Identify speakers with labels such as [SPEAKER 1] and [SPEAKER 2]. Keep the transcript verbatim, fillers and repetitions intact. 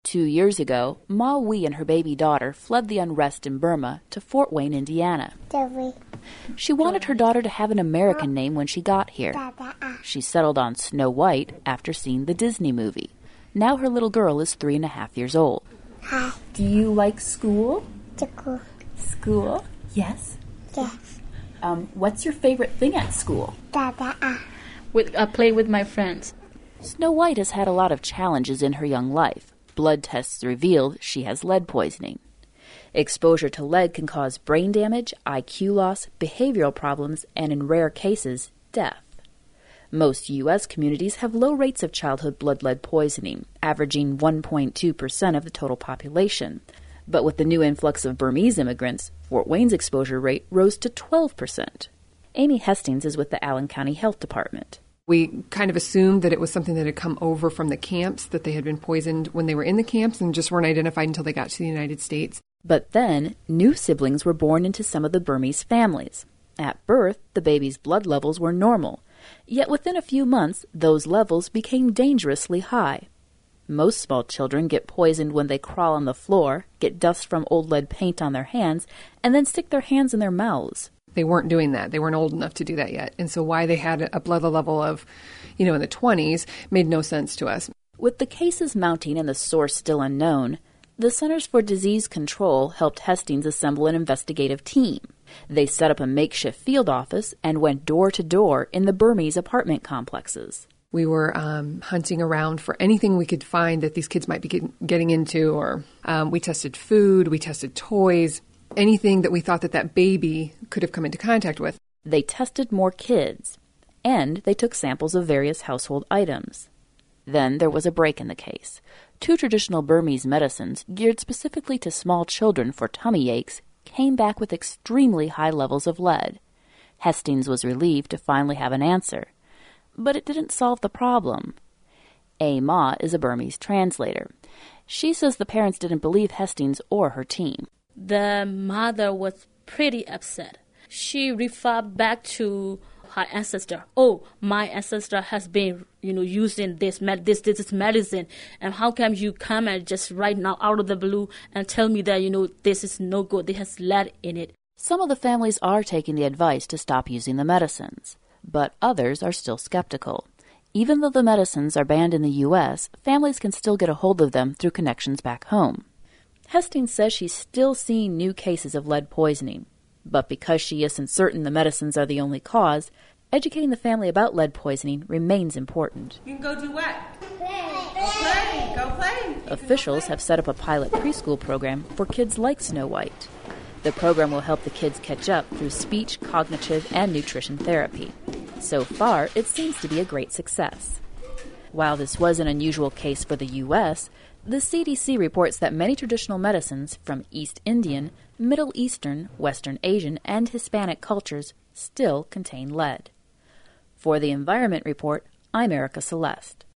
[SPEAKER 1] Two years ago, Ma Wee and her baby daughter fled the unrest in Burma to Fort Wayne, Indiana. She wanted her daughter to have an American name when she got here. She settled on Snow White after seeing the Disney movie. Now her little girl is three and a half years old.
[SPEAKER 2] Hi.
[SPEAKER 1] Do you like school?
[SPEAKER 2] School.
[SPEAKER 1] School? Yes.
[SPEAKER 2] Yes.
[SPEAKER 1] Um, what's your favorite thing at school?
[SPEAKER 3] With, uh, play with my friends.
[SPEAKER 1] Snow White has had a lot of challenges in her young life. Blood tests revealed she has lead poisoning. Exposure to lead can cause brain damage, I Q loss, behavioral problems, and in rare cases, death. Most U S communities have low rates of childhood blood lead poisoning, averaging one point two percent of the total population. But with the new influx of Burmese immigrants, Fort Wayne's exposure rate rose to twelve percent. Amy Hestings is with the Allen County Health Department.
[SPEAKER 4] We kind of assumed that it was something that had come over from the camps, that they had been poisoned when they were in the camps and just weren't identified until they got to the United States.
[SPEAKER 1] But then, new siblings were born into some of the Burmese families. At birth, the baby's blood levels were normal. Yet within a few months, those levels became dangerously high. Most small children get poisoned when they crawl on the floor, get dust from old lead paint on their hands, and then stick their hands in their mouths.
[SPEAKER 4] They weren't doing that. They weren't old enough to do that yet. And so why they had a blood level of, you know, in the twenties made no sense to us.
[SPEAKER 1] With the cases mounting and the source still unknown, the Centers for Disease Control helped Hestings assemble an investigative team. They set up a makeshift field office and went door to door in the Burmese apartment complexes.
[SPEAKER 4] We were um, hunting around for anything we could find that these kids might be get, getting into, or um, we tested food, we tested toys, anything that we thought that that baby could have come into contact with.
[SPEAKER 1] They tested more kids, and they took samples of various household items. Then there was a break in the case. Two traditional Burmese medicines geared specifically to small children for tummy aches came back with extremely high levels of lead. Hestings was relieved to finally have an answer. But it didn't solve the problem. A Ma is a Burmese translator. She says the parents didn't believe Hestings or her team.
[SPEAKER 3] The mother was pretty upset. She referred back to her ancestor. Oh, my ancestor has been, you know, using this med- this this is medicine, and how come you come and just right now out of the blue and tell me that, you know, this is no good, this has lead in it.
[SPEAKER 1] Some of the families are taking the advice to stop using the medicines, but others are still skeptical. Even though the medicines are banned in the U S, families can still get a hold of them through connections back home. Hestings says she's still seeing new cases of lead poisoning. But because she isn't certain the medicines are the only cause, educating the family about lead poisoning remains important.
[SPEAKER 5] You can go do what? Play. Go play. Go play.
[SPEAKER 1] Officials have set up a pilot preschool program for kids like Snow White. The program will help the kids catch up through speech, cognitive, and nutrition therapy. So far, it seems to be a great success. While this was an unusual case for the U S, the C D C reports that many traditional medicines from East Indian, Middle Eastern, Western Asian, and Hispanic cultures still contain lead. For the Environment Report, I'm Erica Celeste.